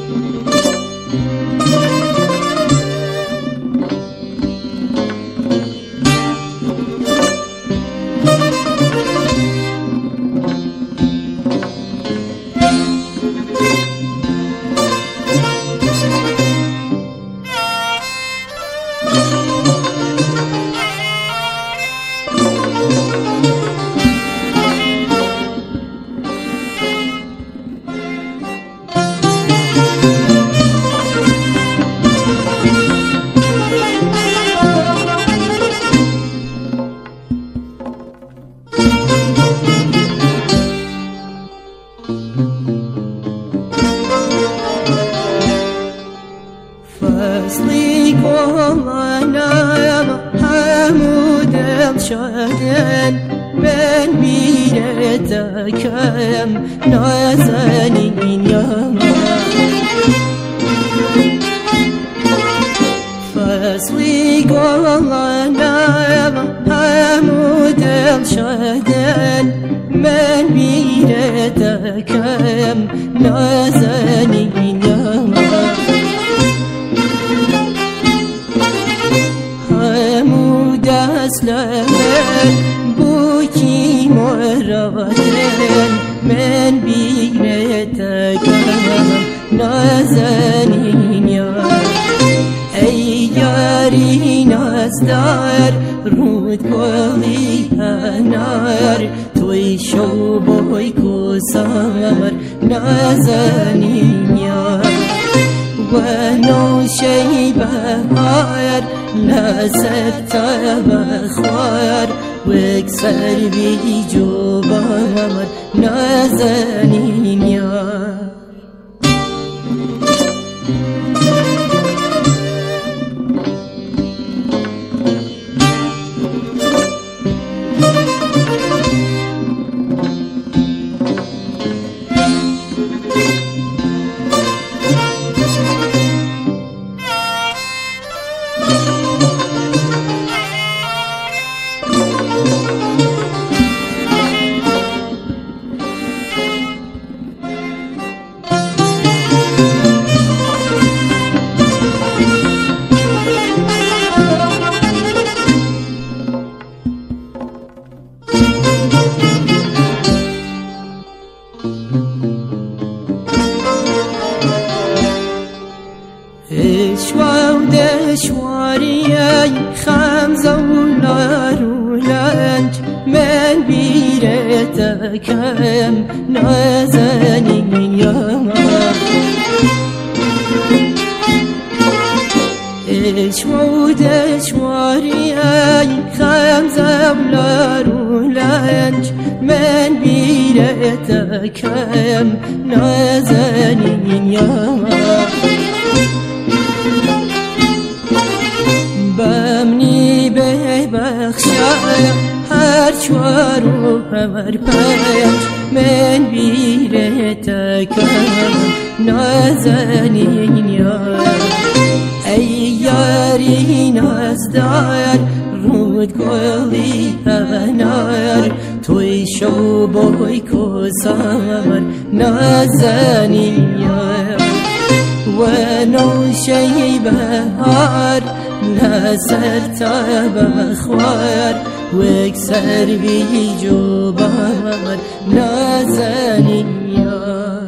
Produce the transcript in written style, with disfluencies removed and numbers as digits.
فصلی گلانم همودم شدن من میره تکم نازنین یام فصلی گلانم همودم شدن من میره تکم نازنین یام اسلامن بوکی مرادن من بیره تکم نازنین یار ای یاری نازدار رود گلی هنار توی شو بای کسار نازنین یار و نوشی بهار لازر تبخار وکسر بی جوبار نازنین یار دشواری خمزه و لارولنج من بیره تکم نازنین یام اشو دشواری خمزه و لارولنج من بیره تکم نازنین یام بمنی به بخشایم هر چوار و هر پنج من بیره تکم نازنین یار ای یاری نازدار رود گلی هنار توی شو بای کسار نازنین یار و نوشی بهار لازر تبخار وکسر بی جوبار نازنین یار